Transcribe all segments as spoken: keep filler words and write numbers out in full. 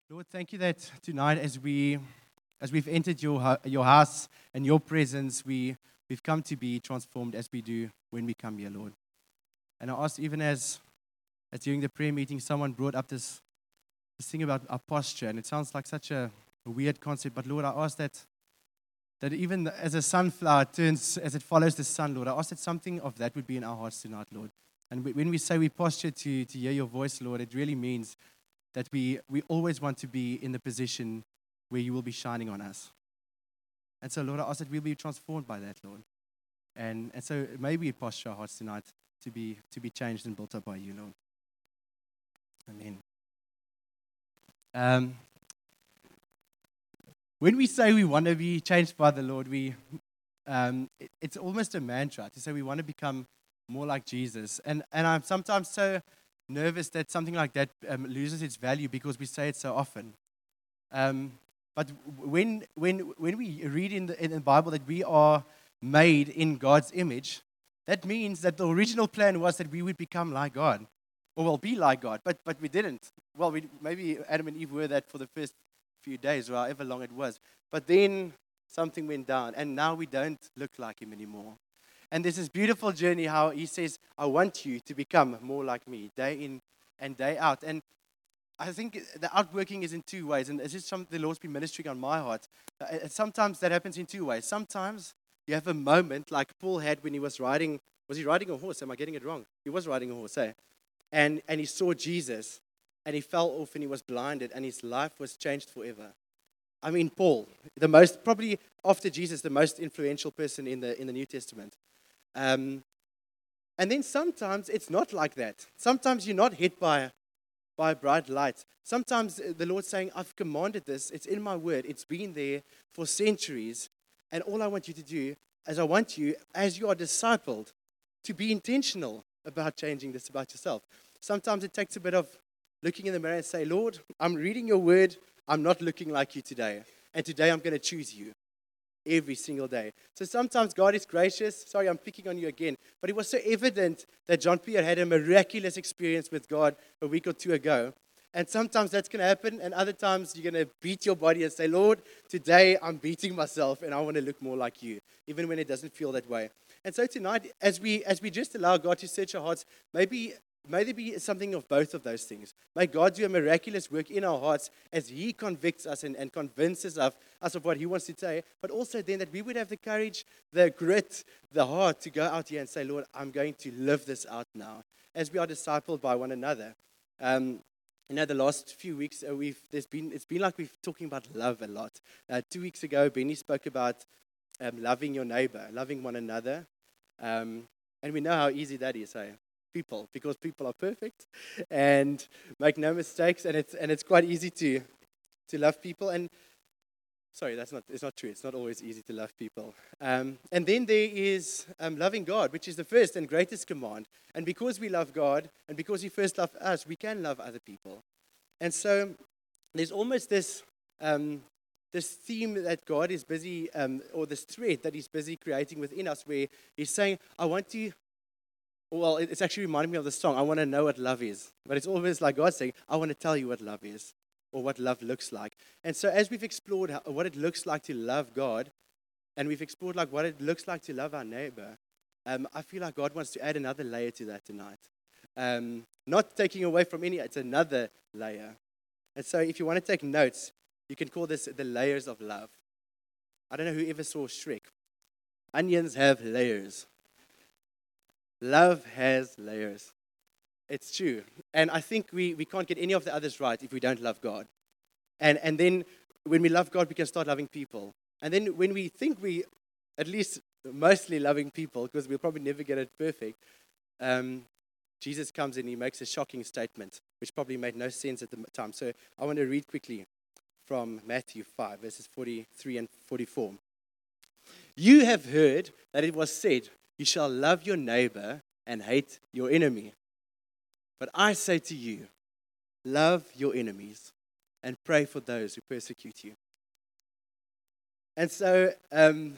Lord, thank you that tonight, as we as we've entered your hou- your house and your presence, we we've come to be transformed as we do when we come here, Lord. And I ask, even as as during the prayer meeting, someone brought up this this thing about our posture, and it sounds like such a, a weird concept. But Lord, I ask that that even as a sunflower turns as it follows the sun, Lord, I ask that something of that would be in our hearts tonight, Lord. And we- when we say we posture to to hear your voice, Lord, it really means that we, we always want to be in the position where you will be shining on us. And so, Lord, I ask that we'll be transformed by that, Lord. And, and so maybe posture our hearts tonight to be, to be changed and built up by you, Lord. Amen. Um, when we say we want to be changed by the Lord, we, um, it, it's almost a mantra to say we want to become more like Jesus. And, and I'm sometimes so nervous that something like that um, loses its value because we say it so often. Um, but when, when, when we read in the, in the Bible that we are made in God's image, that means that the original plan was that we would become like God, or well, be like God, but, but we didn't. Well, we, maybe Adam and Eve were that for the first few days, or however long it was. But then something went down, and now we don't look like him anymore. And there's this beautiful journey how he says, I want you to become more like me, day in and day out. And I think the outworking is in two ways, and this is something the Lord's been ministering on my heart. Uh, Sometimes that happens in two ways. Sometimes you have a moment like Paul had when he was riding. Was he riding a horse? Am I getting it wrong? He was riding a horse, eh? And and he saw Jesus, and he fell off, and he was blinded, and his life was changed forever. I mean, Paul, the most probably after Jesus, the most influential person in the in the New Testament. Um, and then sometimes it's not like that. Sometimes you're not hit by by bright light. Sometimes uh, the Lord's saying, I've commanded this, it's in my word, it's been there for centuries, and all I want you to do is I want you, as you are discipled, to be intentional about changing this about yourself. Sometimes it takes a bit of looking in the mirror and say, Lord, I'm reading your word, I'm not looking like you today, and today I'm going to choose you every single day. So sometimes God is gracious. Sorry, I'm picking on you again. But it was so evident that John Pierre had a miraculous experience with God a week or two ago. And sometimes that's going to happen, and other times you're going to beat your body and say, Lord, today I'm beating myself and I want to look more like you, even when it doesn't feel that way. And so tonight, as we as we just allow God to search our hearts, maybe may there be something of both of those things. May God do a miraculous work in our hearts as He convicts us and, and convinces of, us of what He wants to say, but also then that we would have the courage, the grit, the heart to go out here and say, Lord, I'm going to live this out now, as we are discipled by one another. Um, you know, the last few weeks, uh, we've there's been it's been like we've talking about love a lot. Uh, two weeks ago, Benny spoke about um, loving your neighbor, loving one another, um, and we know how easy that is, hey? People, because people are perfect and make no mistakes, and it's and it's quite easy to to love people. And sorry, that's not it's not true. It's not always easy to love people. Um, and then there is um, loving God, which is the first and greatest command. And because we love God, and because He first loved us, we can love other people. And so there's almost this um, this theme that God is busy, um, or this thread that He's busy creating within us, where He's saying, "I want to." Well, it's actually reminding me of the song, I want to know what love is. But it's always like God saying, I want to tell you what love is, or what love looks like. And so as we've explored how, what it looks like to love God, and we've explored like what it looks like to love our neighbor, um, I feel like God wants to add another layer to that tonight. Um, not taking away from any, it's another layer. And so if you want to take notes, you can call this the layers of love. I don't know who ever saw Shrek. Onions have layers. Love has layers. It's true. And I think we, we can't get any of the others right if we don't love God. And and then when we love God, we can start loving people. And then when we think we, at least mostly loving people, because we'll probably never get it perfect, um, Jesus comes and He makes a shocking statement, which probably made no sense at the time. So I want to read quickly from Matthew five, verses forty-three and forty-four. You have heard that it was said, you shall love your neighbor and hate your enemy. But I say to you, love your enemies and pray for those who persecute you. And so um,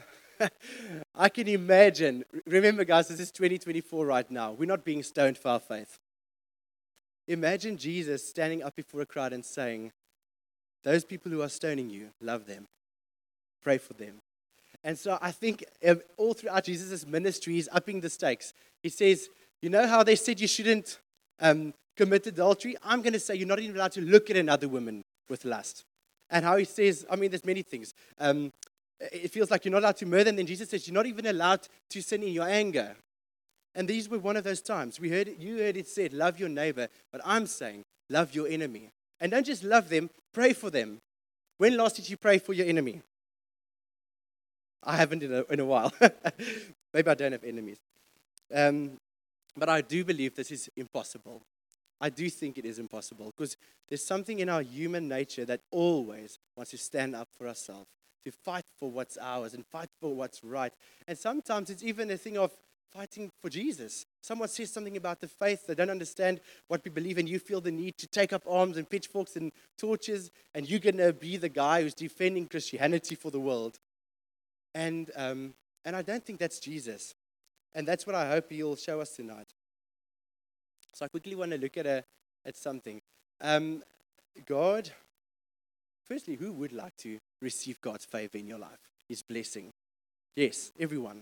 I can imagine, remember guys, this is twenty twenty-four right now. We're not being stoned for our faith. Imagine Jesus standing up before a crowd and saying, Those people who are stoning you, love them. Pray for them. And so I think um, all throughout Jesus' ministry, he's upping the stakes. He says, you know how they said you shouldn't um, commit adultery? I'm going to say you're not even allowed to look at another woman with lust. And how he says, I mean, there's many things. Um, it feels like you're not allowed to murder, and then Jesus says you're not even allowed to sin in your anger. And these were one of those times. We heard you heard it said, love your neighbor, but I'm saying, love your enemy. And don't just love them, pray for them. When last did you pray for your enemy? I haven't in a, in a while. Maybe I don't have enemies. Um, but I do believe this is impossible. I do think it is impossible because there's something in our human nature that always wants to stand up for ourselves, to fight for what's ours and fight for what's right. And sometimes it's even a thing of fighting for Jesus. Someone says something about the faith, they don't understand what we believe, and you feel the need to take up arms and pitchforks and torches, and you're going to be the guy who's defending Christianity for the world. And um, and I don't think that's Jesus. And that's what I hope he'll show us tonight. So I quickly want to look at a at something. Um, God, firstly, who would like to receive God's favor in your life? His blessing. Yes, everyone.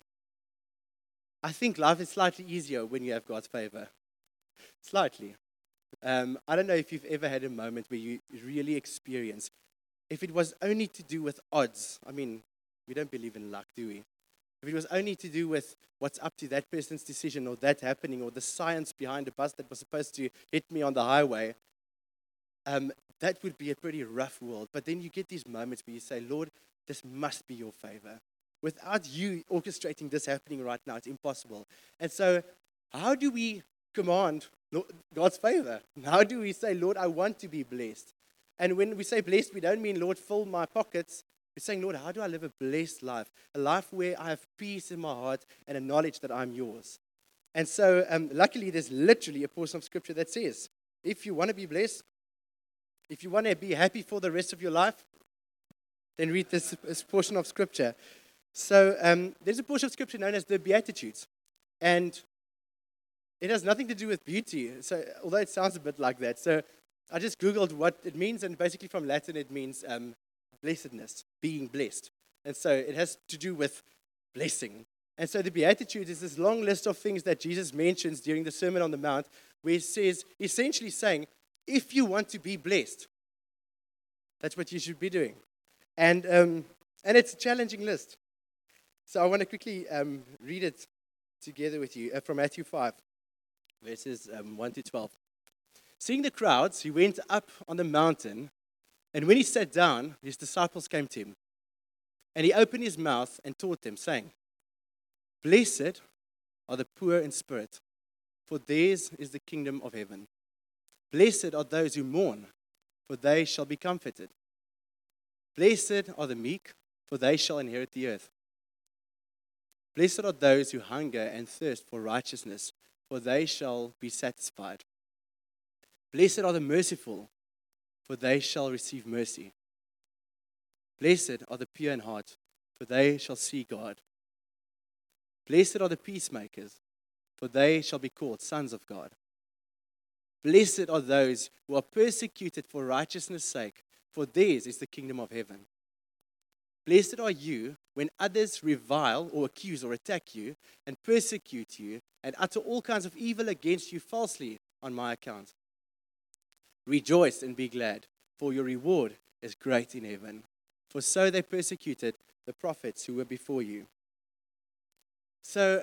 I think life is slightly easier when you have God's favor. Slightly. Um, I don't know if you've ever had a moment where you really experience, if it was only to do with odds. I mean, we don't believe in luck, do we? If it was only to do with what's up to that person's decision or that happening or the science behind a bus that was supposed to hit me on the highway, um, that would be a pretty rough world. But then you get these moments where you say, Lord, this must be your favor. Without you orchestrating this happening right now, it's impossible. And so how do we command God's favor? How do we say, Lord, I want to be blessed? And when we say blessed, we don't mean, Lord, fill my pockets. We're saying, Lord, how do I live a blessed life? A life where I have peace in my heart and a knowledge that I'm yours. And so um, luckily, there's literally a portion of Scripture that says, if you want to be blessed, if you want to be happy for the rest of your life, then read this, this portion of Scripture. So um, there's a portion of Scripture known as the Beatitudes. And it has nothing to do with beauty. So although it sounds a bit like that. So I just Googled what it means. And basically from Latin, it means um, blessedness, being blessed. And so it has to do with blessing. And so the Beatitudes is this long list of things that Jesus mentions during the Sermon on the Mount, where he says, essentially saying, if you want to be blessed, that's what you should be doing. And um, and it's a challenging list. So I want to quickly um, read it together with you uh, from Matthew five, verses um, one to twelve. Seeing the crowds, he went up on the mountain, and when he sat down, his disciples came to him. And he opened his mouth and taught them, saying, Blessed are the poor in spirit, for theirs is the kingdom of heaven. Blessed are those who mourn, for they shall be comforted. Blessed are the meek, for they shall inherit the earth. Blessed are those who hunger and thirst for righteousness, for they shall be satisfied. Blessed are the merciful, for they shall receive mercy. Blessed are the pure in heart, for they shall see God. Blessed are the peacemakers, for they shall be called sons of God. Blessed are those who are persecuted for righteousness' sake, for theirs is the kingdom of heaven. Blessed are you when others revile or accuse or attack you and persecute you and utter all kinds of evil against you falsely on my account. Rejoice and be glad, for your reward is great in heaven. For so they persecuted the prophets who were before you. So,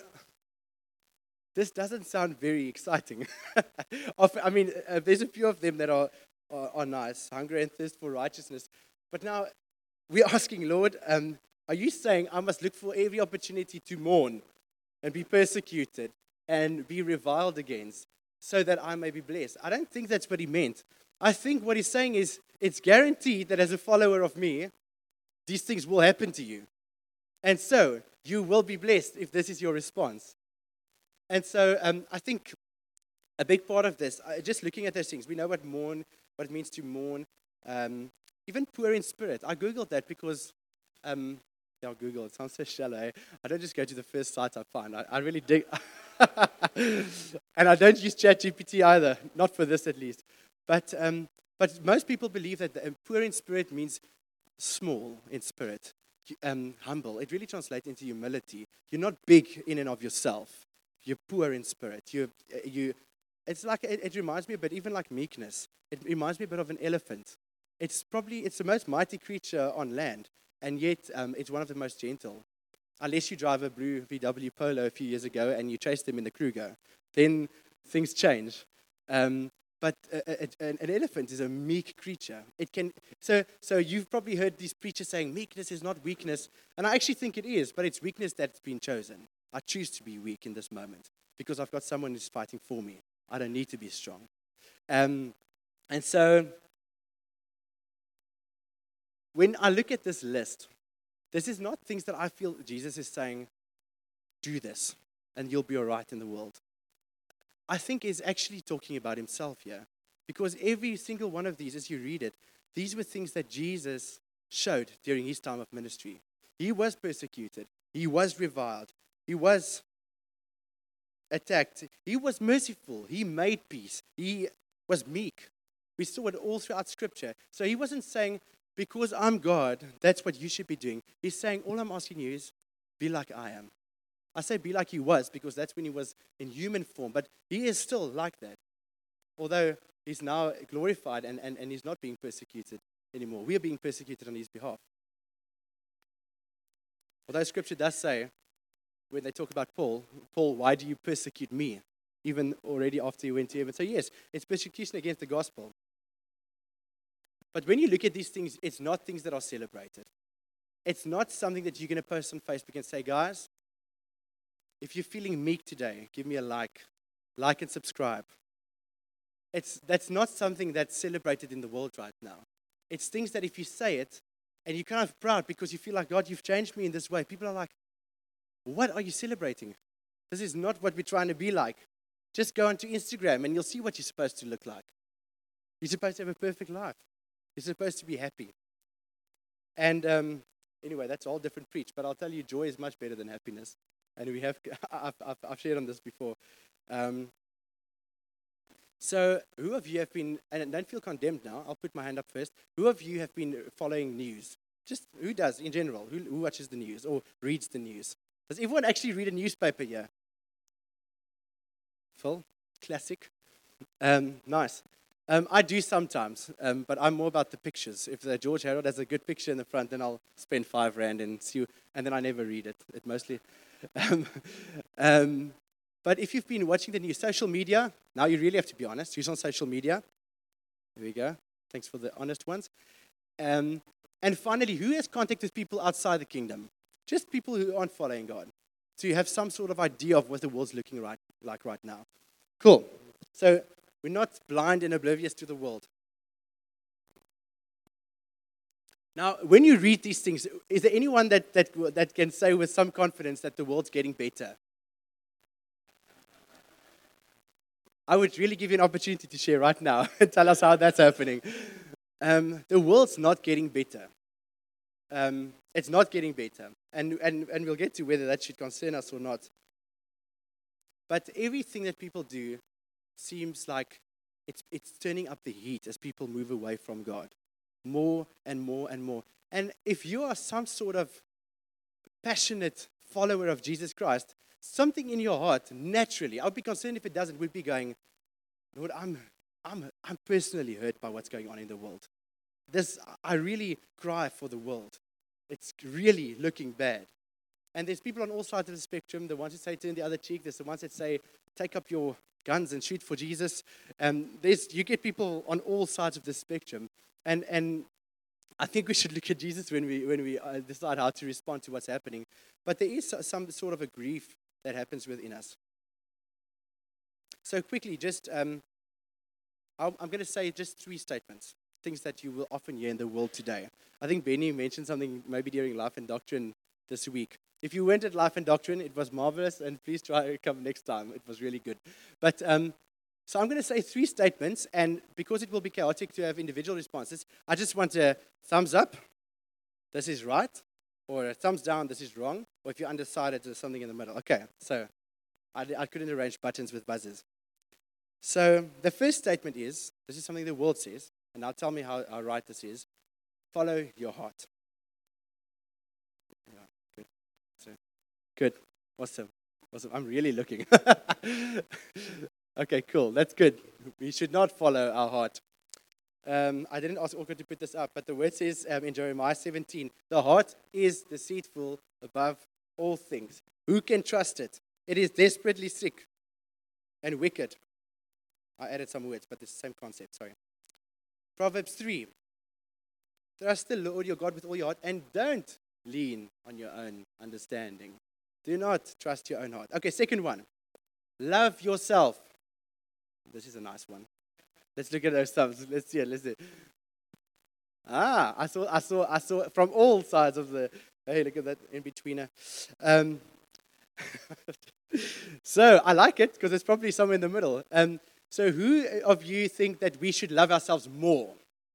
this doesn't sound very exciting. I mean, uh, there's a few of them that are, are, are nice, hunger and thirst for righteousness. But now, we're asking, Lord, um, are you saying I must look for every opportunity to mourn and be persecuted and be reviled against so that I may be blessed? I don't think that's what he meant. I think what he's saying is it's guaranteed that as a follower of me, these things will happen to you. And so you will be blessed if this is your response. And so um, I think a big part of this, uh, just looking at those things, we know what mourn, what it means to mourn. Um, Even poor in spirit. I Googled that because, um, yeah, Google, it sounds so shallow. Eh? I don't just go to the first site I find. I, I really dig. And I don't use ChatGPT either, not for this at least. But um, But most people believe that the, uh, poor in spirit means small in spirit, um, humble. It really translates into humility. You're not big in and of yourself. You're poor in spirit. You, you. It's like it, it reminds me a bit, even like meekness. It reminds me a bit of an elephant. It's probably it's the most mighty creature on land, and yet um, it's one of the most gentle. Unless you drive a blue V W Polo a few years ago and you chase them in the Kruger, then things change. Um, but a, a, an, an elephant is a meek creature. It can so so you've probably heard these preachers saying meekness is not weakness, and I actually think it is, but it's weakness that's been chosen. I choose to be weak in this moment because I've got someone who's fighting for me. I don't need to be strong. Um, and so when I look at this list, this is not things that I feel Jesus is saying, do this, and you'll be all right in the world. I think he's actually talking about himself here. Because every single one of these, as you read it, these were things that Jesus showed during his time of ministry. He was persecuted. He was reviled. He was attacked. He was merciful. He made peace. He was meek. We saw it all throughout Scripture. So he wasn't saying, because I'm God, that's what you should be doing. He's saying, all I'm asking you is, be like I am. I say be like he was because that's when he was in human form, but he is still like that. Although he's now glorified and, and, and he's not being persecuted anymore. We are being persecuted on his behalf. Although Scripture does say, when they talk about Paul, Paul, why do you persecute me? Even already after he went to heaven. So yes, it's persecution against the gospel. But when you look at these things, it's not things that are celebrated. It's not something that you're going to post on Facebook and say, guys, if you're feeling meek today, give me a like. Like and subscribe. It's, that's not something that's celebrated in the world right now. It's things that if you say it, and you're kind of proud because you feel like, God, you've changed me in this way. People are like, what are you celebrating? This is not what we're trying to be like. Just go onto Instagram and you'll see what you're supposed to look like. You're supposed to have a perfect life. You're supposed to be happy. And um, anyway, that's a whole different preach. But I'll tell you, joy is much better than happiness. And we have, I've, I've, I've shared on this before. Um, so who of you have been, and don't feel condemned now, I'll put my hand up first. Who of you have been following news? Just who does in general? Who, who watches the news or reads the news? Does everyone actually read a newspaper here? Phil? Classic. Um, nice. Um, I do sometimes, um, but I'm more about the pictures. If the George Herald has a good picture in the front, then I'll spend five rand and see, and then I never read it. It mostly. Um, um, but if you've been watching the news, social media, now you really have to be honest. Who's on social media? Here we go. Thanks for the honest ones. Um, and finally, who has contact with people outside the kingdom? Just people who aren't following God. So you have some sort of idea of what the world's looking right, like right now. Cool. So we're not blind and oblivious to the world. Now, when you read these things, is there anyone that, that, that can say with some confidence that the world's getting better? I would really give you an opportunity to share right now and tell us how that's happening. Um, the world's not getting better. Um, it's not getting better. And, and, and we'll get to whether that should concern us or not. But everything that people do seems like it's, it's turning up the heat as people move away from God. More and more and more. And if you are some sort of passionate follower of Jesus Christ, something in your heart, naturally, I would be concerned if it doesn't, would be going, Lord, I'm, I'm, I'm personally hurt by what's going on in the world. This, I really cry for the world. It's really looking bad. And there's people on all sides of the spectrum. The ones that say turn the other cheek. There's the ones that say take up your guns and shoot for Jesus. Um, there's you get people on all sides of the spectrum. And and I think we should look at Jesus when we when we uh, decide how to respond to what's happening. But there is some sort of a grief that happens within us. So quickly, just um, I'm going to say just three statements, things that you will often hear in the world today. I think Benny mentioned something maybe during Life and Doctrine this week. If you went at Life and Doctrine, it was marvelous, and please try to come next time. It was really good. But um, so I'm going to say three statements, and because it will be chaotic to have individual responses, I just want a thumbs up, this is right, or a thumbs down, this is wrong, or if you're undecided, there's something in the middle. Okay, so I, I couldn't arrange buttons with buzzers. So the first statement is, this is something the world says, and now tell me how, how right this is. Follow your heart. Yeah, good. So, good. Awesome. Awesome. I'm really looking. Okay, cool. That's good. We should not follow our heart. Um, I didn't ask Orca to put this up, but the word says um, in Jeremiah seventeen, the heart is deceitful above all things. Who can trust it? It is desperately sick and wicked. I added some words, but it's the same concept, sorry. Proverbs three, trust the Lord your God with all your heart and don't lean on your own understanding. Do not trust your own heart. Okay, second one, love yourself. This is a nice one. Let's look at those thumbs. Let's see it. Let's see it. Ah, I saw, I saw, I saw from all sides of the. Hey, look at that in betweener. Um, so I like it because it's probably somewhere in the middle. Um, so who of you think that we should love ourselves more?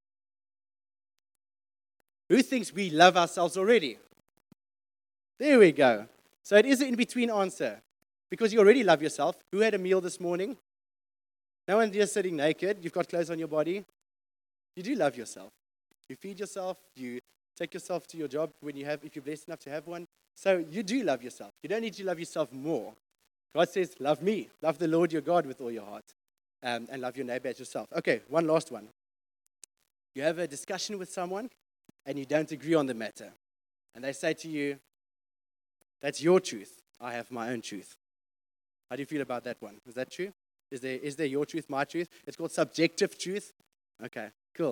Who thinks we love ourselves already? There we go. So it is an in-between answer because you already love yourself. Who had a meal this morning? No one just sitting naked. You've got clothes on your body. You do love yourself. You feed yourself. You take yourself to your job when you have, if you're blessed enough to have one. So you do love yourself. You don't need to love yourself more. God says, love me. Love the Lord your God with all your heart. Um, and love your neighbor as yourself. Okay, one last one. You have a discussion with someone and you don't agree on the matter. And they say to you, that's your truth. I have my own truth. How do you feel about that one? Is that true? Is there, is there your truth, my truth? It's called subjective truth. Okay, cool.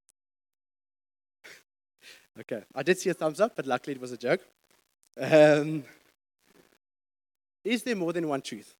Okay, I did see a thumbs up, but luckily it was a joke. Um, is there more than one truth?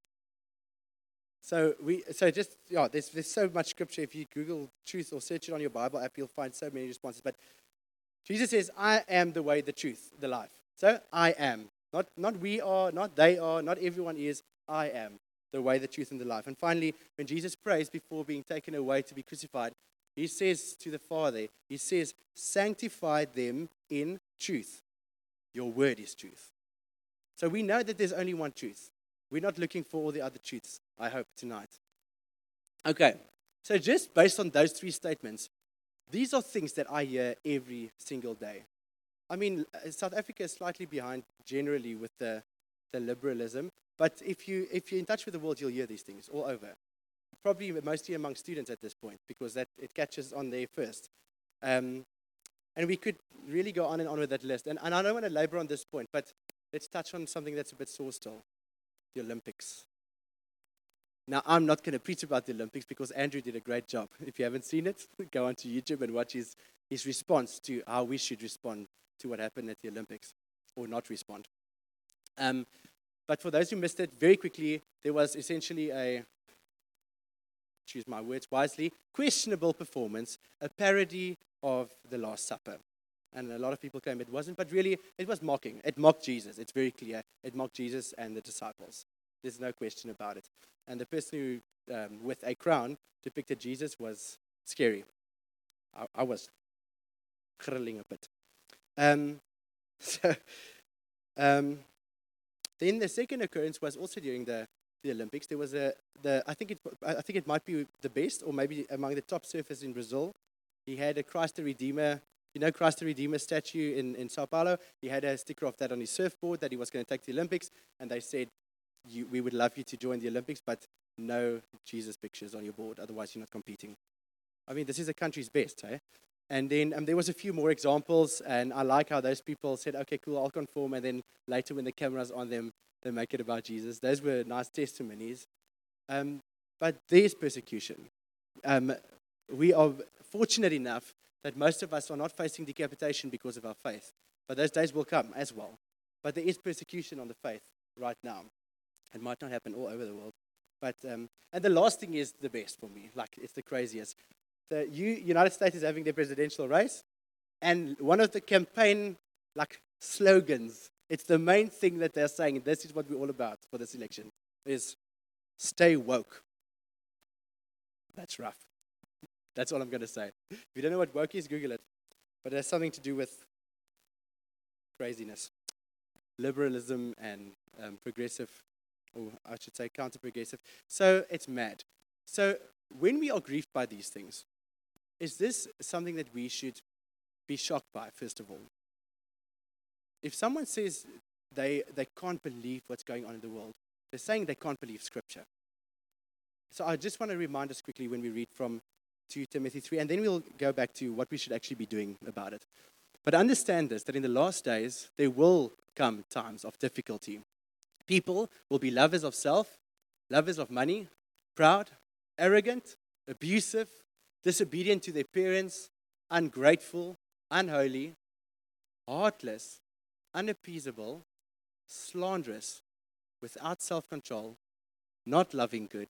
So we, so just yeah, there's there's so much scripture. If you Google truth or search it on your Bible app, you'll find so many responses. But Jesus says, "I am the way, the truth, the life." So I am, not not we are, not they are, not everyone is. I am the way, the truth, and the life. And finally, when Jesus prays before being taken away to be crucified, he says to the Father, he says, sanctify them in truth. Your word is truth. So we know that there's only one truth. We're not looking for all the other truths, I hope, tonight. Okay, so just based on those three statements, these are things that I hear every single day. I mean, South Africa is slightly behind generally with the, the liberalism, but if, you, if you're in touch with the world, you'll hear these things all over. Probably mostly among students at this point, because that it catches on there first. Um, and we could really go on and on with that list. And, and I don't want to labor on this point, but let's touch on something that's a bit sore still, the Olympics. Now, I'm not going to preach about the Olympics because Andrew did a great job. If you haven't seen it, go onto YouTube and watch his, his response to how we should respond to what happened at the Olympics, or not respond. Um, but for those who missed it, very quickly, there was essentially a, choose my words wisely, questionable performance, a parody of the Last Supper. And a lot of people claim it wasn't, but really, it was mocking. It mocked Jesus. It's very clear. It mocked Jesus and the disciples. There's no question about it. And the person who, um, with a crown, depicted Jesus was scary. I, I was grilling a bit. Um, so, um, then the second occurrence was also during the, the Olympics. There was a, the I think it, I think it might be the best, or maybe among the top surfers in Brazil. He had a Christ the Redeemer. You know Christ the Redeemer statue in, in Sao Paulo? He had a sticker of that on his surfboard that he was going to take to the Olympics, and they said, you, we would love you to join the Olympics, but no Jesus pictures on your board, otherwise you're not competing. I mean, this is the country's best, eh? And then um, there was a few more examples, and I like how those people said, okay, cool, I'll conform, and then later when the camera's on them, they make it about Jesus. Those were nice testimonies. Um, but there's persecution. Um, we are fortunate enough that most of us are not facing decapitation because of our faith. But those days will come as well. But there is persecution on the faith right now. It might not happen all over the world. But um, and the last thing is the best for me. Like, it's the craziest. The U- United States is having their presidential race. And one of the campaign, like, slogans, it's the main thing that they're saying, this is what we're all about for this election, is stay woke. That's rough. That's all I'm going to say. If you don't know what woke is, Google it. But it has something to do with craziness. Liberalism and um, progressive, or I should say counter-progressive. So it's mad. So when we are grieved by these things, is this something that we should be shocked by, first of all? If someone says they, they can't believe what's going on in the world, they're saying they can't believe Scripture. So I just want to remind us quickly when we read from Second Timothy three, and then we'll go back to what we should actually be doing about it. But understand this, that in the last days, there will come times of difficulty. People will be lovers of self, lovers of money, proud, arrogant, abusive, disobedient to their parents, ungrateful, unholy, heartless, unappeasable, slanderous, without self-control, not loving good,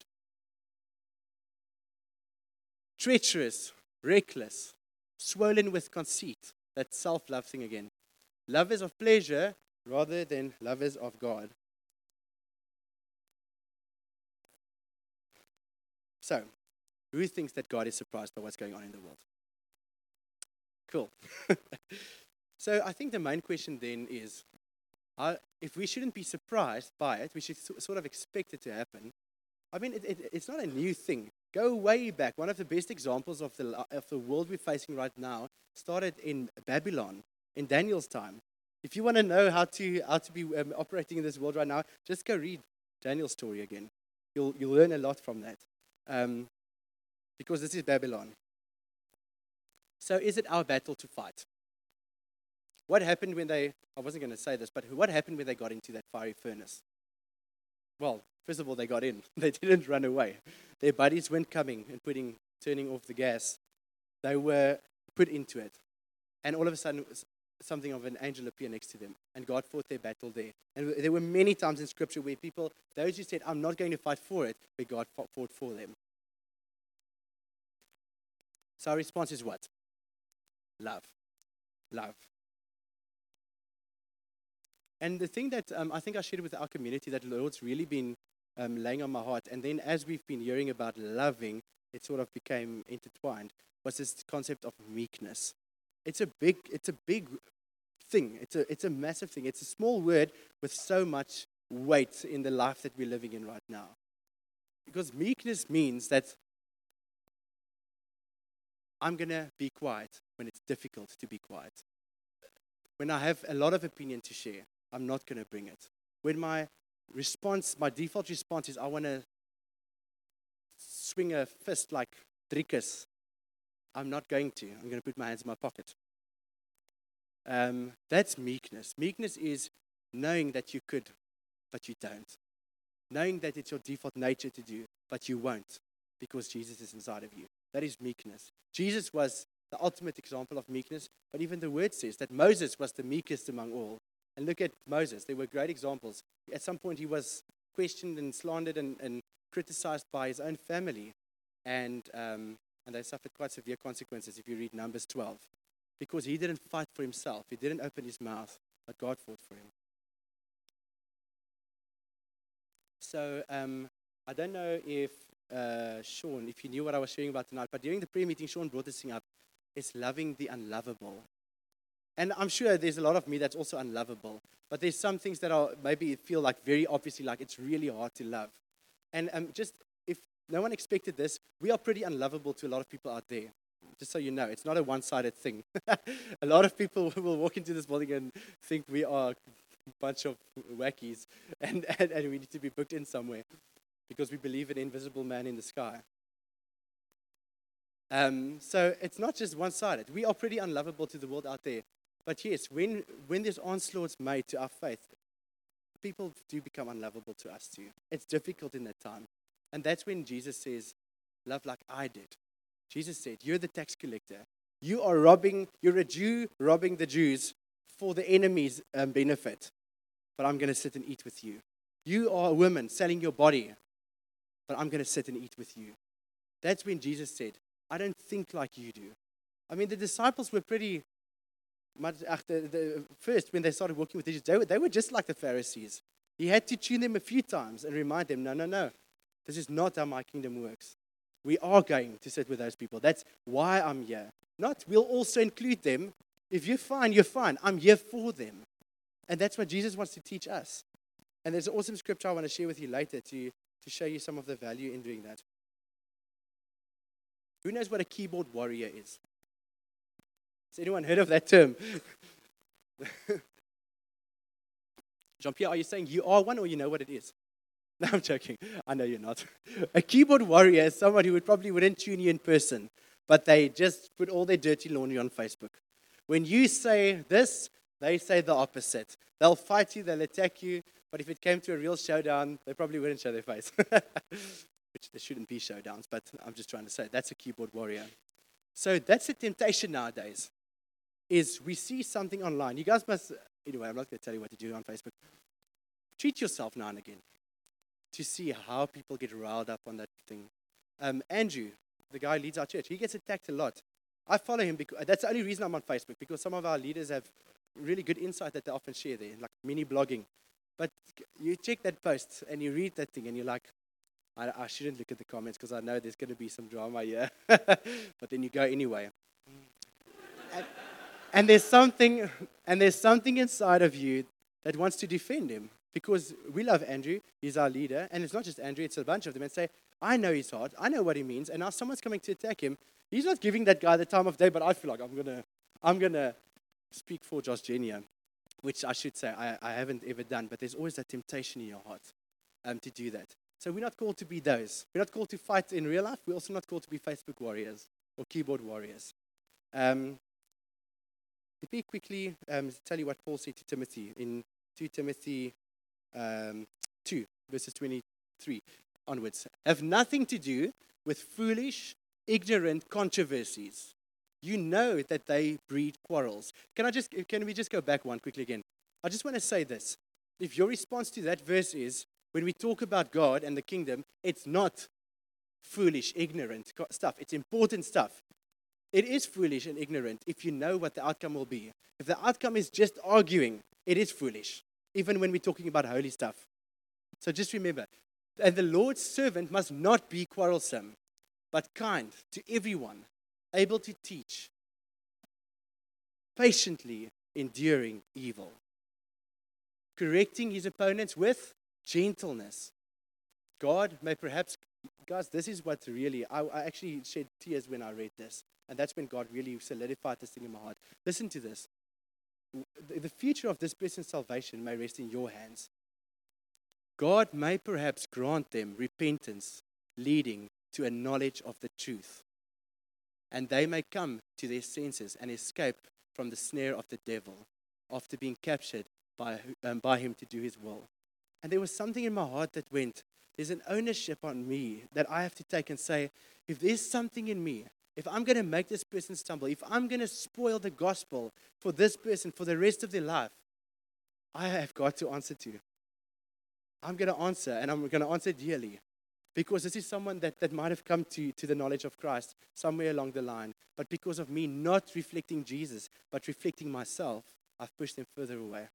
treacherous, reckless, swollen with conceit, that self-love thing again, lovers of pleasure rather than lovers of God. So, who thinks that God is surprised by what's going on in the world? Cool. So I think the main question then is, uh, if we shouldn't be surprised by it, we should so, sort of expect it to happen. I mean, it, it, it's not a new thing. Go way back. One of the best examples of the, of the world we're facing right now started in Babylon, in Daniel's time. If you want to know how to how to be um, operating in this world right now, just go read Daniel's story again. You'll, you'll learn a lot from that. Um, because this is Babylon. So is it our battle to fight? What happened when they, I wasn't going to say this, but what happened when they got into that fiery furnace? Well, first of all, they got in. They didn't run away. Their buddies weren't coming and putting, turning off the gas. They were put into it. And all of a sudden, something of an angel appeared next to them. And God fought their battle there. And there were many times in Scripture where people, those who said, I'm not going to fight for it, but God fought for them. So our response is what? Love. Love. And the thing that um, I think I shared with our community that the Lord's really been um, laying on my heart, and then as we've been hearing about loving, it sort of became intertwined, was this concept of meekness. It's a big, it's a big thing. It's a, it's a massive thing. It's a small word with so much weight in the life that we're living in right now. Because meekness means that I'm going to be quiet when it's difficult to be quiet. When I have a lot of opinion to share, I'm not going to bring it. When my response, my default response is I want to swing a fist like Driekus, I'm not going to. I'm going to put my hands in my pocket. Um, that's meekness. Meekness is knowing that you could, but you don't. Knowing that it's your default nature to do, but you won't, because Jesus is inside of you. That is meekness. Jesus was the ultimate example of meekness, but even the word says that Moses was the meekest among all. And look at Moses. There were great examples. At some point, he was questioned and slandered and, and criticized by his own family. And, um, and they suffered quite severe consequences if you read Numbers twelve. Because he didn't fight for himself. He didn't open his mouth, but God fought for him. So um, I don't know if uh, Sean, if you knew what I was sharing about tonight, but during the prayer meeting, Sean brought this thing up. It's loving the unlovable. And I'm sure there's a lot of me that's also unlovable. But there's some things that are maybe feel like very obviously like it's really hard to love. And um, just if no one expected this, we are pretty unlovable to a lot of people out there. Just so you know, it's not a one-sided thing. A lot of people will walk into this building and think we are a bunch of wackies and, and, and we need to be booked in somewhere because we believe in an invisible man in the sky. Um, so it's not just one-sided. We are pretty unlovable to the world out there. But yes, when, when there's onslaughts made to our faith, people do become unlovable to us too. It's difficult in that time. And that's when Jesus says, love like I did. Jesus said, you're the tax collector. You are robbing, you're a Jew robbing the Jews for the enemy's um, benefit. But I'm going to sit and eat with you. You are a woman selling your body. But I'm going to sit and eat with you. That's when Jesus said, I don't think like you do. I mean, the disciples were pretty much, after the, first, when they started working with Jesus, they were, they were just like the Pharisees. He had to tune them a few times and remind them, no, no, no. This is not how my kingdom works. We are going to sit with those people. That's why I'm here. Not, we'll also include them. If you're fine, you're fine. I'm here for them. And that's what Jesus wants to teach us. And there's an awesome scripture I want to share with you later to, to show you some of the value in doing that. Who knows what a keyboard warrior is? Has anyone heard of that term? Jean-Pierre, are you saying you are one or you know what it is? No, I'm joking. I know you're not. A keyboard warrior is someone who would probably wouldn't tune you in person, but they just put all their dirty laundry on Facebook. When you say this, they say the opposite. They'll fight you, they'll attack you, but if it came to a real showdown, they probably wouldn't show their face. Which there shouldn't be showdowns, but I'm just trying to say that's a keyboard warrior. So that's the temptation nowadays, is we see something online. You guys must, anyway, I'm not going to tell you what to do on Facebook. Treat yourself now and again to see how people get riled up on that thing. Um, Andrew, the guy who leads our church, he gets attacked a lot. I follow him because that's the only reason I'm on Facebook, because some of our leaders have really good insight that they often share there, like mini blogging. But you check that post and you read that thing and you're like, I, I shouldn't look at the comments because I know there's going to be some drama here. But then you go anyway. And, and there's something, and there's something inside of you that wants to defend him. Because we love Andrew, he's our leader, and it's not just Andrew, it's a bunch of them, and say, I know his heart, I know what he means, and now someone's coming to attack him. He's not giving that guy the time of day, but I feel like I'm gonna I'm gonna speak for Josh Genia, which I should say I, I haven't ever done, but there's always that temptation in your heart um, to do that. So we're not called to be those. We're not called to fight in real life, we're also not called to be Facebook warriors or keyboard warriors. Um, let me quickly um, tell you what Paul said to Timothy in Second Timothy Um, two, verses twenty-three onwards. Have nothing to do with foolish, ignorant controversies. You know that they breed quarrels. Can I just, can we just go back one quickly again? I just want to say this. If your response to that verse is, when we talk about God and the kingdom, it's not foolish, ignorant stuff. It's important stuff. It is foolish and ignorant if you know what the outcome will be. If the outcome is just arguing, it is foolish, even when we're talking about holy stuff. So just remember, and the Lord's servant must not be quarrelsome, but kind to everyone, able to teach, patiently enduring evil, correcting his opponents with gentleness. God may perhaps, guys, this is what really, I, I actually shed tears when I read this, and that's when God really solidified this thing in my heart. Listen to this. The future of this person's salvation may rest in your hands. God may perhaps grant them repentance leading to a knowledge of the truth. And they may come to their senses and escape from the snare of the devil after being captured by, um, by him to do his will. And there was something in my heart that went, there's an ownership on me that I have to take and say, if there's something in me, if I'm going to make this person stumble, if I'm going to spoil the gospel for this person for the rest of their life, I have got to answer to. I'm going to answer, and I'm going to answer dearly. Because this is someone that, that might have come to, to the knowledge of Christ somewhere along the line. But because of me not reflecting Jesus, but reflecting myself, I've pushed them further away.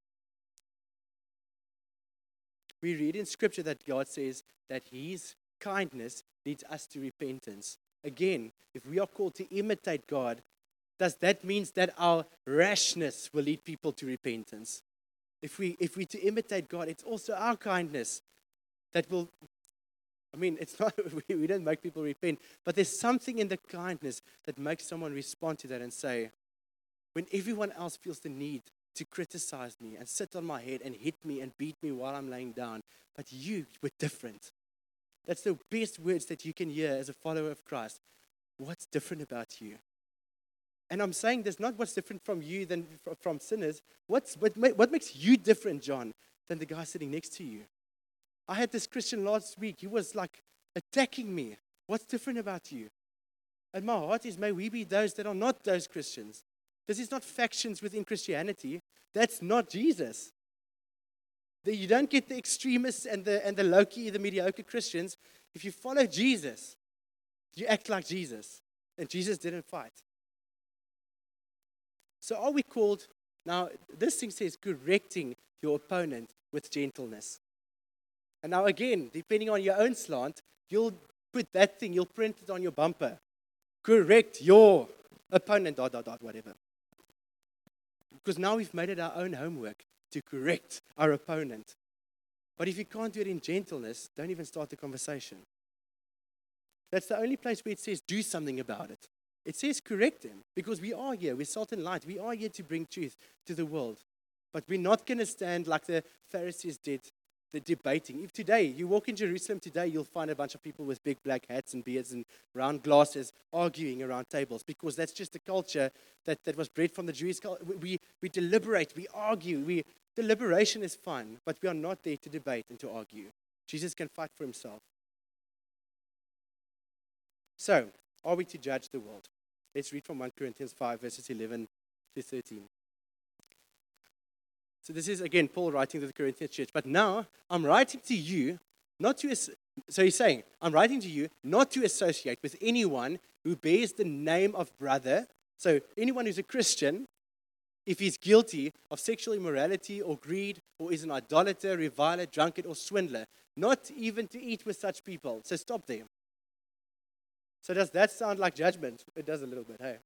We read in Scripture that God says that his kindness leads us to repentance. Again, if we are called to imitate God, does that mean that our rashness will lead people to repentance? If we if we to imitate God, it's also our kindness that will, I mean, it's not, we, we don't make people repent, but there's something in the kindness that makes someone respond to that and say, when everyone else feels the need to criticize me and sit on my head and hit me and beat me while I'm laying down, but you were different. That's the best words that you can hear as a follower of Christ. What's different about you? And I'm saying this not what's different from you than from sinners. What's, what, what makes you different, John, than the guy sitting next to you? I had this Christian last week. He was like attacking me. What's different about you? And my heart is, may we be those that are not those Christians. This is not factions within Christianity. That's not Jesus. You don't get the extremists and the and the low-key, the mediocre Christians. If you follow Jesus, you act like Jesus. And Jesus didn't fight. So are we called, now this thing says correcting your opponent with gentleness. And now again, depending on your own slant, you'll put that thing, you'll print it on your bumper. Correct your opponent, dot, dot, dot, whatever. Because now we've made it our own homework to correct our opponent. But if you can't do it in gentleness, don't even start the conversation. That's the only place where it says do something about it. It says correct them, because we are here. We're salt and light. We are here to bring truth to the world. But we're not going to stand like the Pharisees did, the debating. If today, you walk in Jerusalem today, you'll find a bunch of people with big black hats and beards and round glasses arguing around tables, because that's just the culture that, that was bred from the Jewish culture. We, we deliberate, we argue. We, deliberation is fun, but we are not there to debate and to argue. Jesus can fight for himself. So, are we to judge the world? Let's read from First Corinthians five, verses eleven to thirteen. So this is, again, Paul writing to the Corinthian church. But now, I'm writing to you, not to, so he's saying, I'm writing to you not to associate with anyone who bears the name of brother. So anyone who's a Christian, if he's guilty of sexual immorality or greed, or is an idolater, reviler, drunkard, or swindler, not even to eat with such people. So stop there. So does that sound like judgment? It does a little bit, hey?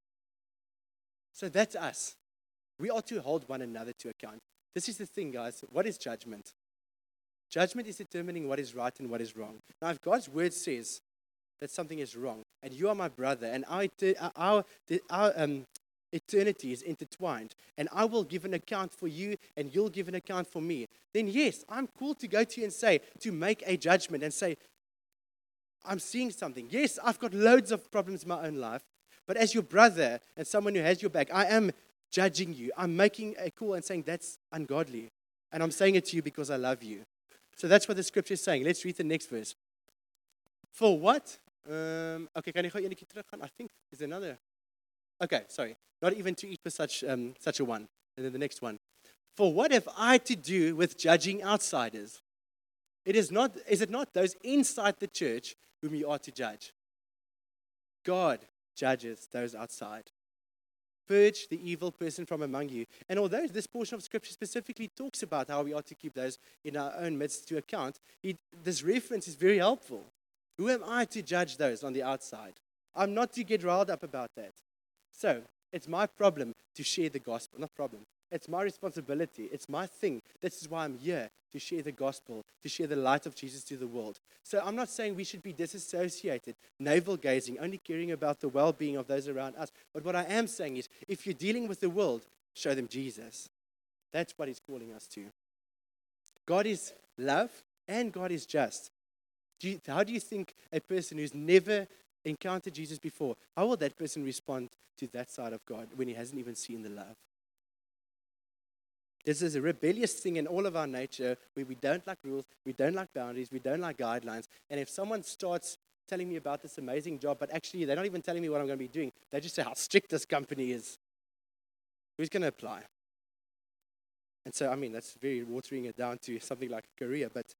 So that's us. We ought to hold one another to account. This is the thing, guys. What is judgment? Judgment is determining what is right and what is wrong. Now, if God's word says that something is wrong, and you are my brother, and our, our, our um, eternity is intertwined, and I will give an account for you, and you'll give an account for me, then yes, I'm cool to go to you and say, to make a judgment and say, I'm seeing something. Yes, I've got loads of problems in my own life, but as your brother and someone who has your back, I am judging you. I'm making a call and saying that's ungodly. And I'm saying it to you because I love you. So that's what the scripture is saying. Let's read the next verse. For what? Um, okay, can I go een keer teruggaan? I think there's another. Okay, sorry. Not even to eat with such, um, such a one. And then the next one. For what have I to do with judging outsiders? It is not. Is it not those inside the church whom you are to judge? God judges those outside. Purge the evil person from among you. And although this portion of Scripture specifically talks about how we ought to keep those in our own midst to account, it, this reference is very helpful. Who am I to judge those on the outside? I'm not to get riled up about that. So, it's my problem to share the gospel. Not problem. It's my responsibility. It's my thing. This is why I'm here, to share the gospel, to share the light of Jesus to the world. So I'm not saying we should be disassociated, navel-gazing, only caring about the well-being of those around us. But what I am saying is, if you're dealing with the world, show them Jesus. That's what he's calling us to. God is love and God is just. Do you, how do you think a person who's never encountered Jesus before, how will that person respond to that side of God when he hasn't even seen the love? This is a rebellious thing in all of our nature where we don't like rules, we don't like boundaries, we don't like guidelines. And if someone starts telling me about this amazing job, but actually they're not even telling me what I'm going to be doing, they just say how strict this company is, who's going to apply? And so, I mean, that's very watering it down to something like a career. But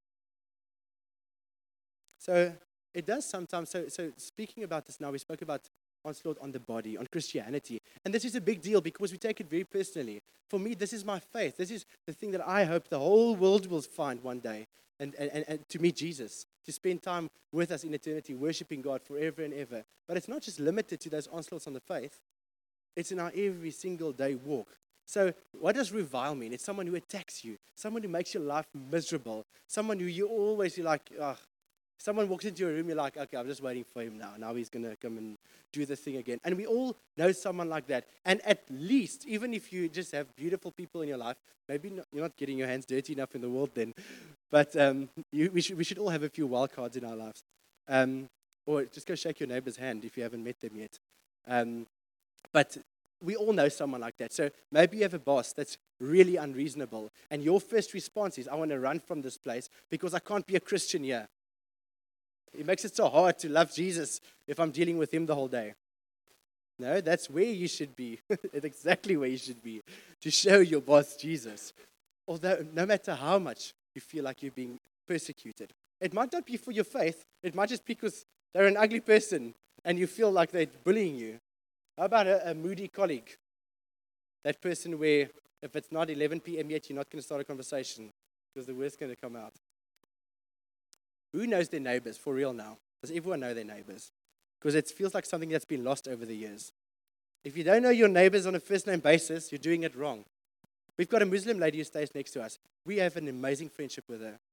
so it does sometimes. So, so speaking about this now, we spoke about onslaught on the body, on Christianity. And this is a big deal because we take it very personally. For me, this is my faith. This is the thing that I hope the whole world will find one day. And, and, and to meet Jesus, to spend time with us in eternity, worshiping God forever and ever. But it's not just limited to those onslaughts on the faith. It's in our every single day walk. So what does revile mean? It's someone who attacks you, someone who makes your life miserable, someone who you always you're like, ugh. Someone walks into your room, you're like, okay, I'm just waiting for him now. Now he's going to come and do the thing again. And we all know someone like that. And at least, even if you just have beautiful people in your life, maybe not, you're not getting your hands dirty enough in the world then, but um, you, we, should, we should all have a few wild cards in our lives. Um, or just go shake your neighbor's hand if you haven't met them yet. Um, but we all know someone like that. So maybe you have a boss that's really unreasonable. And your first response is, I want to run from this place because I can't be a Christian here. It makes it so hard to love Jesus if I'm dealing with him the whole day. No, that's where you should be. It's exactly where you should be, to show your boss Jesus. Although, no matter how much you feel like you're being persecuted. It might not be for your faith. It might just be because they're an ugly person and you feel like they're bullying you. How about a, a moody colleague? That person where if it's not eleven p.m. yet, you're not going to start a conversation because the word's going to come out. Who knows their neighbors for real now? Does everyone know their neighbors? Because it feels like something that's been lost over the years. If you don't know your neighbors on a first-name basis, you're doing it wrong. We've got a Muslim lady who stays next to us. We have an amazing friendship with her.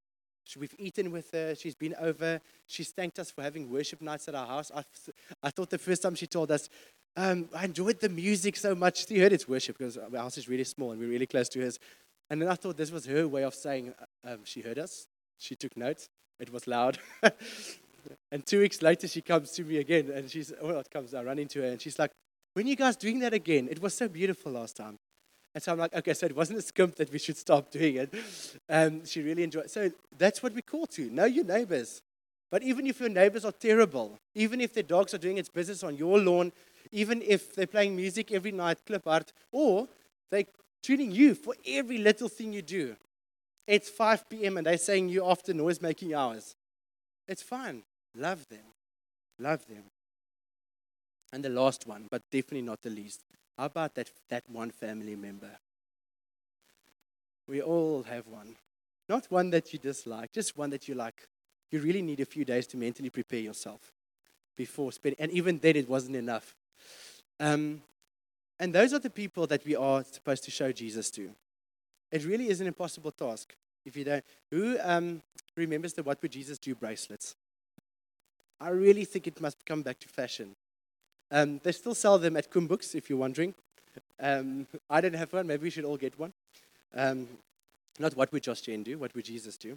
She- We've eaten with her. She's been over. She's thanked us for having worship nights at our house. I, th- I thought the first time she told us, um, I enjoyed the music so much. She heard it's worship because our house is really small and we're really close to hers. And then I thought this was her way of saying uh, um, she heard us. She took notes. It was loud. And two weeks later, she comes to me again, and she's, oh, it comes, I run into her, and she's like, when are you guys doing that again? It was so beautiful last time. And so I'm like, okay, so it wasn't a skimp that we should stop doing it. Um, she really enjoyed it. So that's what we call to, know your neighbors. But even if your neighbors are terrible, even if their dogs are doing its business on your lawn, even if they're playing music every night, clip art, or they're treating you for every little thing you do. It's five p.m. and they're saying you after noise-making hours. It's fine. Love them. Love them. And the last one, but definitely not the least. How about that, that one family member? We all have one. Not one that you dislike, just one that you like. You really need a few days to mentally prepare yourself before spending. And even then, it wasn't enough. Um, and those are the people that we are supposed to show Jesus to. It really is an impossible task. If you don't, who um, remembers the What Would Jesus Do bracelets? I really think it must come back to fashion. Um, they still sell them at Kumbooks, if you're wondering. Um, I don't have one. Maybe we should all get one. Um, not what would Josh Jen do, what would Jesus do?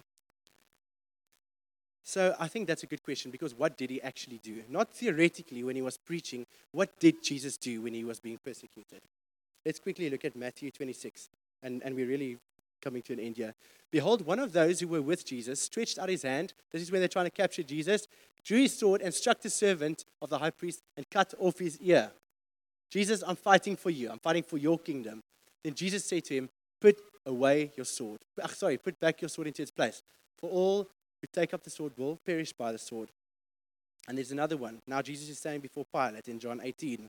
So I think that's a good question, because what did he actually do? Not theoretically when he was preaching. What did Jesus do when he was being persecuted? Let's quickly look at Matthew twenty-six, and, and we're really coming to an end here. Behold, one of those who were with Jesus stretched out his hand. This is when they're trying to capture Jesus. Drew his sword and struck the servant of the high priest and cut off his ear. Jesus, I'm fighting for you. I'm fighting for your kingdom. Then Jesus said to him, put away your sword. Ah, sorry, put back your sword into its place. For all who take up the sword will perish by the sword. And there's another one. Now Jesus is saying before Pilate in John eighteen.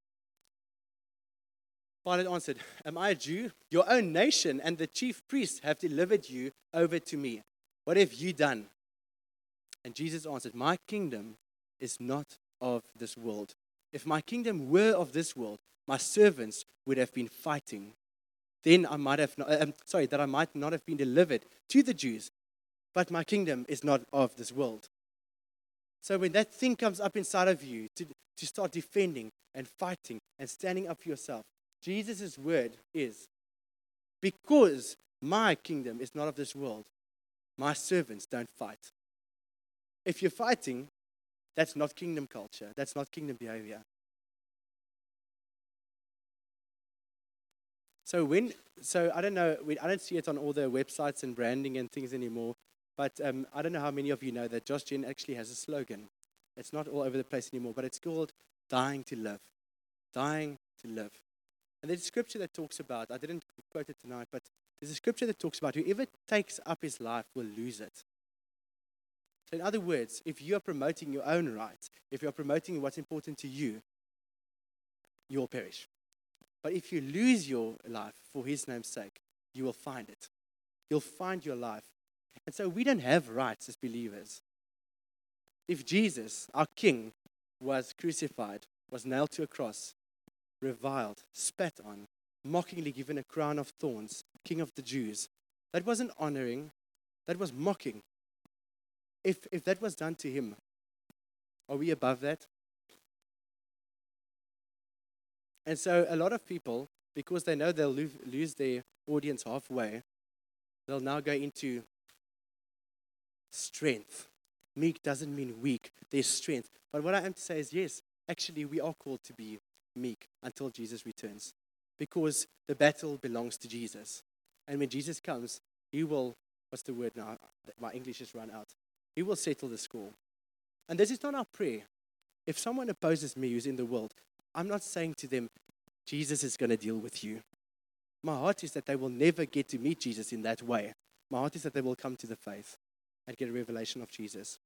Pilate answered, am I a Jew? Your own nation and the chief priests have delivered you over to me. What have you done? And Jesus answered, my kingdom is not of this world. If my kingdom were of this world, my servants would have been fighting. Then I might have not, um, sorry, that I might not have been delivered to the Jews. But my kingdom is not of this world. So when that thing comes up inside of you to, to start defending and fighting and standing up for yourself, Jesus' word is, because my kingdom is not of this world, my servants don't fight. If you're fighting, that's not kingdom culture. That's not kingdom behavior. So when, so I don't know, we, I don't see it on all the websites and branding and things anymore, but um, I don't know how many of you know that Josh Jen actually has a slogan. It's not all over the place anymore, but it's called dying to live. Dying to live. And there's a scripture that talks about, I didn't quote it tonight, but there's a scripture that talks about whoever takes up his life will lose it. So in other words, if you are promoting your own rights, if you're promoting what's important to you, you'll perish. But if you lose your life for his name's sake, you will find it. You'll find your life. And so we don't have rights as believers. If Jesus, our King, was crucified, was nailed to a cross, reviled, spat on, mockingly given a crown of thorns, King of the Jews, that wasn't honoring, that was mocking. If, if that was done to him, are we above that? And so a lot of people, because they know they'll lose, lose their audience halfway, they'll now go into strength. Meek doesn't mean weak. There's strength. But what I am to say is, yes, actually we are called to be meek until Jesus returns. Because the battle belongs to Jesus. And when Jesus comes, he will, what's the word now? My English has run out. He will settle the score. And this is not our prayer. If someone opposes me who's in the world, I'm not saying to them, Jesus is going to deal with you. My heart is that they will never get to meet Jesus in that way. My heart is that they will come to the faith and get a revelation of Jesus.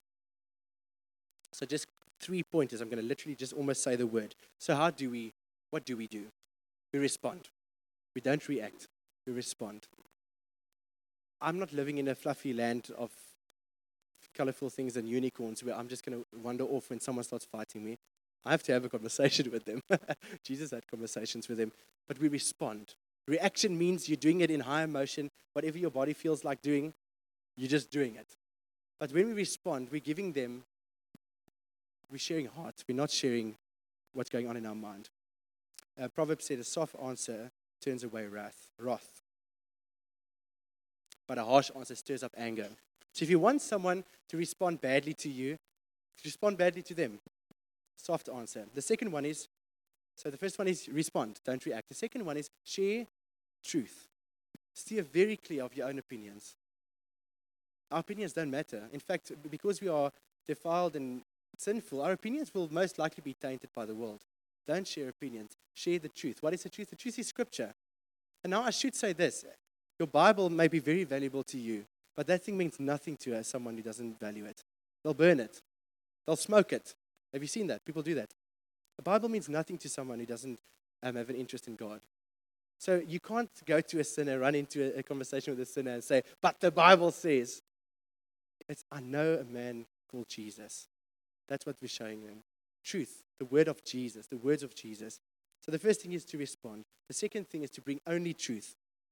So just three pointers. I'm going to literally just almost say the word. So how do we, what do we do? We respond. We don't react. We respond. I'm not living in a fluffy land of colorful things and unicorns where I'm just going to wander off when someone starts fighting me. I have to have a conversation with them. Jesus had conversations with them. But we respond. Reaction means you're doing it in high emotion, whatever your body feels like doing. You're just doing it. But when we respond, we're giving them, we're sharing heart. We're not sharing what's going on in our mind. Uh, Proverbs said, a soft answer turns away wrath, wrath. But a harsh answer stirs up anger. So if you want someone to respond badly to you, respond badly to them. Soft answer. The second one is, so the first one is respond, don't react. The second one is share truth. Steer very clear of your own opinions. Our opinions don't matter. In fact, because we are defiled and sinful, our opinions will most likely be tainted by the world. Don't share opinions. Share the truth. What is the truth? The truth is Scripture. And now I should say this. Your Bible may be very valuable to you, but that thing means nothing to someone who doesn't value it. They'll burn it. They'll smoke it. Have you seen that? People do that. The Bible means nothing to someone who doesn't um, have an interest in God. So you can't go to a sinner, run into a, a conversation with a sinner and say, but the Bible says. It's, I know a man called Jesus. That's what we're showing them. Truth, the word of Jesus, the words of Jesus. So the first thing is to respond. The second thing is to bring only truth.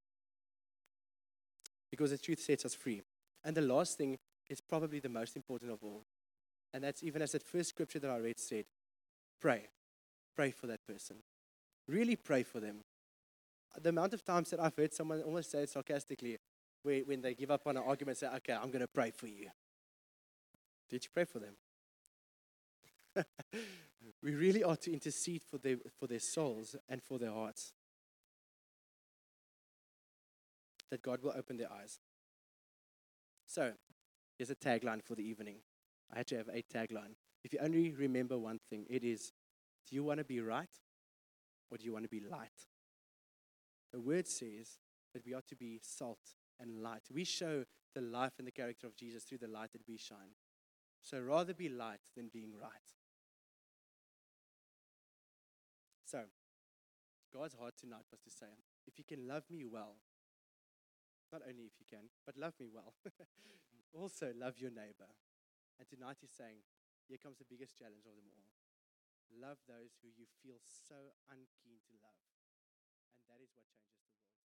Because the truth sets us free. And the last thing is probably the most important of all. And that's even as that first scripture that I read said, pray. Pray for that person. Really pray for them. The amount of times that I've heard someone almost say it sarcastically, where when they give up on an argument, say, okay, I'm going to pray for you. Did you pray for them? We really are to intercede for their, for their souls and for their hearts. That God will open their eyes. So, here's a tagline for the evening. I had to have a tagline. If you only remember one thing, it is, do you want to be right or do you want to be light? The word says that we are to be salt and light. We show the life and the character of Jesus through the light that we shine. So rather be light than being right. So, God's heart tonight was to say, if you can love me well, not only if you can, but love me well, also love your neighbor. And tonight he's saying, here comes the biggest challenge of them all. Love those who you feel so unkeen to love. And that is what changes the world.